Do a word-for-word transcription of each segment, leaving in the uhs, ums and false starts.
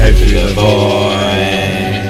echo through the void,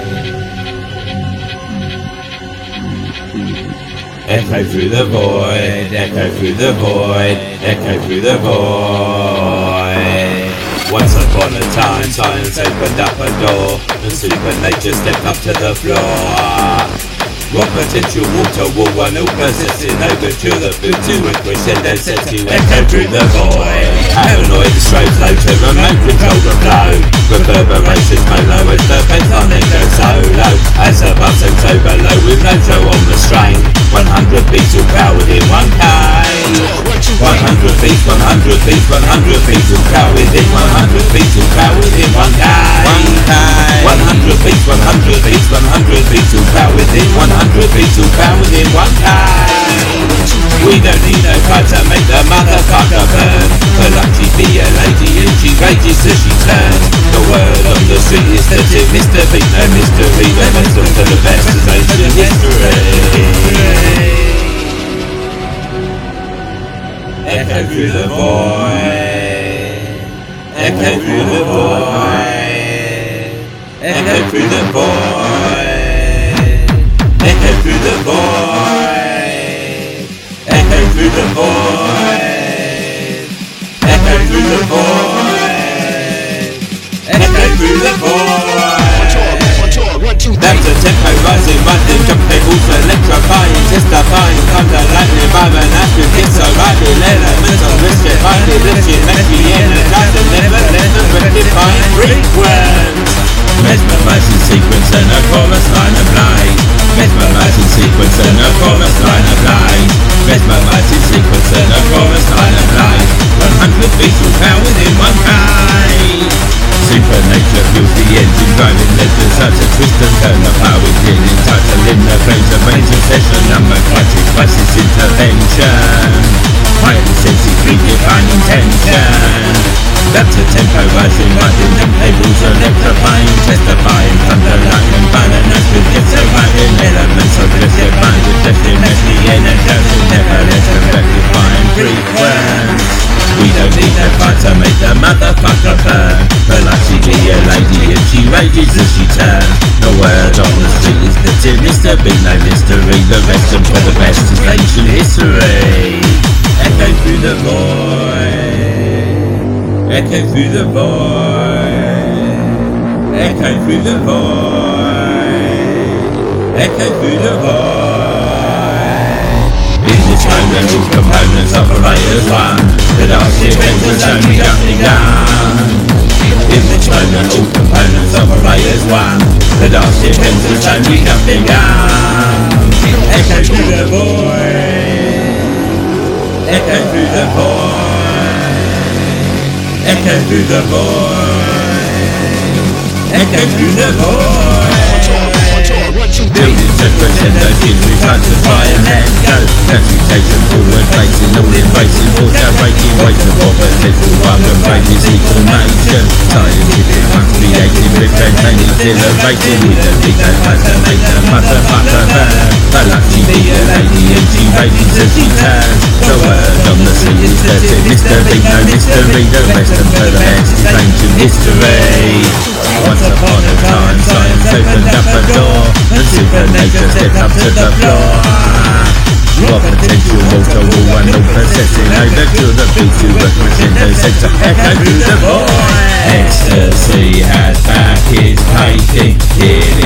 echo through the void, echo through the void, echo through the void. Once upon a time, science opened up a door, and supernature stepped up to the floor. Raw potential, water, wall, one all possessing over to the food to a crescendo set to echo through the void. Paranoid, straight flow to remote control the flow. Reverberations may low as the baseline then goes solo. As the button so below with no show on the strain. one hundred beats all powered in one K. one hundred beats, one hundred beats, one hundred beats all powered in one hundred beats all powered in one K. one hundred beats, one hundred beats, one hundred beats all powered in one hundred beats all powered in one K. We don't need no fight to make the motherfucker burn. But like she be a lady and she rages till she turns. The word on the street is that it Mister Beat, no mystery. The best of the best is ancient history. Echo through the void, echo through the void, echo through the void, echo through the void, echo through the void, echo through the void, echo through the void. That's a tempo rising, rising, jump tables electrifying, testifying, thunder, lightning, vibe and astral, it's so riding, elements of risk, finding, lifting, messy, energizing, never let them rectifying frequency. Mesmerizing sequence and a chorus line of light. Mesmerizing sequence and a chorus line of light. Mesmerizing sequence and a chorus line of light. one hundred beats all powered in one K. Supernature fuels the engine, driving letters out to twist and turn the power within, entitling the flames of range of session, number crisis, crisis intervention, highly sensitive, redefine intention. That's a tempo rising, riding them tables, electrifying, testifying, thunder, lightning, fire and astral, it's a riding, elements of justifying, suggesting, messy, energizing, never let them rectifying frequency. We don't need no fight to make the motherfucker burn. But like she be a lady and she rages as she turns. No word on the street is that it Mister Beat, no mystery. The rest and for the best is ancient history. Echo through the void, echo through the void, echo through the void, echo through the void. In this moment all components operate as one. The dark event was only just begun. In this moment all components operate as one. The dark event was only just begun. Echo through the void, echo through the void, echo through the void, echo through the void. Building to crescendo, gives me time to try and let go. Transmutation, forward facing, all embracing, force out breaking, waiting for potential, rather breaking information. Scientific must be creating, representing, exhilarating, with a big no matter, make the motherfucker burn. But like she be a lady and she rages as she turns. The word on the street is that it Mister Beat, no mystery. The rest and for the best is ancient history. Once upon a time, science opened up a door, and supernature stepped up to the floor. Raw potential, water, wall, and all possessing over to the beat to a crescendo set to echo through the void. Ecstasy has back its pacing, it